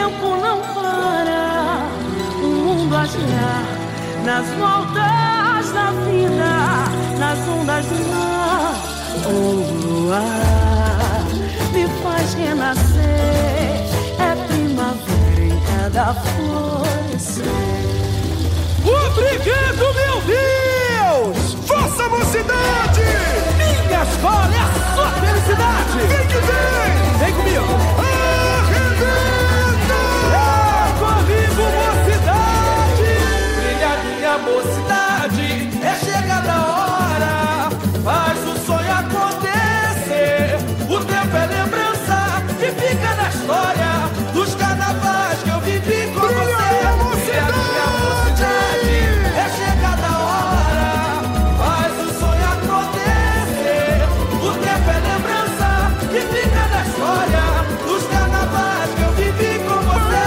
tempo não para, o mundo a girar nas voltas da vida, nas ondas do mar. O luar me faz renascer, é primavera em cada florescer. Obrigado, meu Deus! Força, mocidade! Minha escola é a sua felicidade! Vem que vem! Vem comigo! Arrebenta! Comigo, mocidade! Brilha minha mocidade, é chegada a hora, faz o sonho acontecer. O tempo é lembrança que fica na história dos carnavais que eu vivi com você. Brilha minha mocidade, é chegada a hora, faz o sonho acontecer. O tempo é lembrança que fica na história dos carnavais que eu vivi com você.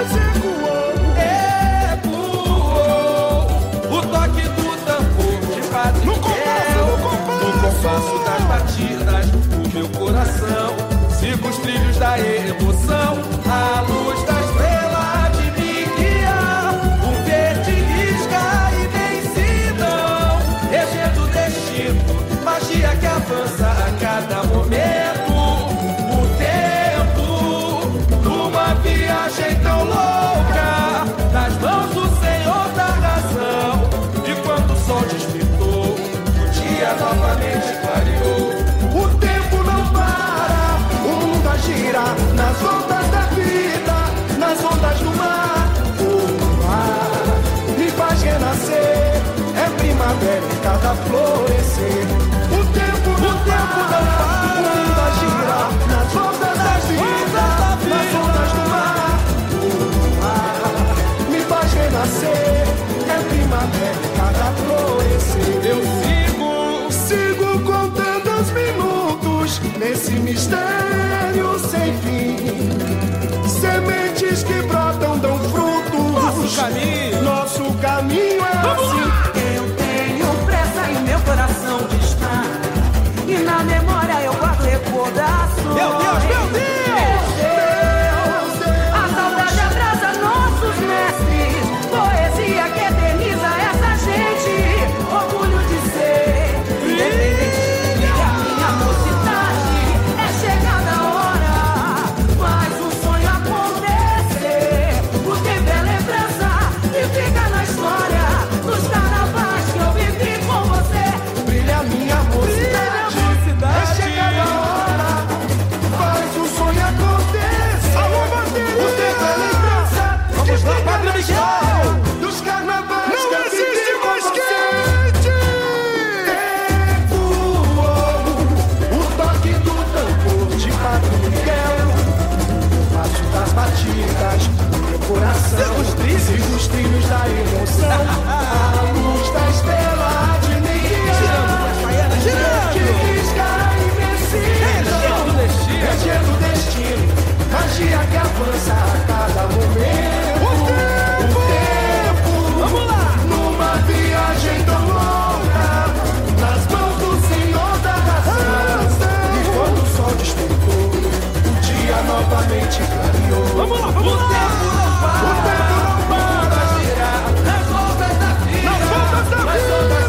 Ecoou o toque do tambor de Padre Miguel. No compasso das batidas, o meu coração siga os trilhos da emoção. A luz da estrela de me guiar, o verde risca imensidão, regendo o destino, magia que avança a cada momento. O tempo, numa viagem tão louca, nas mãos do Senhor da razão. E quando o sol despertou, o dia novamente clareou. O tempo não para, o mundo a girar nas ondas da vida, nas ondas do mar. O mar me faz renascer, é primavera em cada florescer. O tempo não para, o mundo a girar nas ondas da vida, nas ondas do mar. O mar me faz renascer, é primavera em cada florescer. Eu sigo contando os minutos nesse mistério sem fim. Sementes que brotam, dão frutos. Nosso caminho é assim. Eu tenho pressa e meu coração dispara, e na memória eu guardo recordações. Meu Deus, meu Deus! A saudade atrasa nossos mestres, poesia que eterniza essa gente. Orgulho de ser independente, minha mocidade, é chegada a hora, faz o sonho acontecer. O tempo é lembrança que fica na história dos carnavais que eu vivi com você. Brilha minha mocidade, é chegada a hora, faz o sonho acontecer. Alô, bateria! O tempo é lembrança, vamos lá, Padre Miguel, dos carnavais que eu vivi com você. Ecoou o toque do tambor de Padre Miguel, o passo das batidas do meu coração. Siga os trilhos da emoção, a luz da estrela de Miguel, que risca a imensidão, regendo o destino, magia que avança a cada momento. O tempo, vamos lá, numa viagem tão longa, nas mãos do Senhor da razão. E quando o sol despertou, o dia novamente clareou. Vamos lá, vamos lá! O tempo não para, girar nas voltas da vida, nas voltas da vida.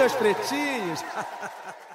meus pretinhos.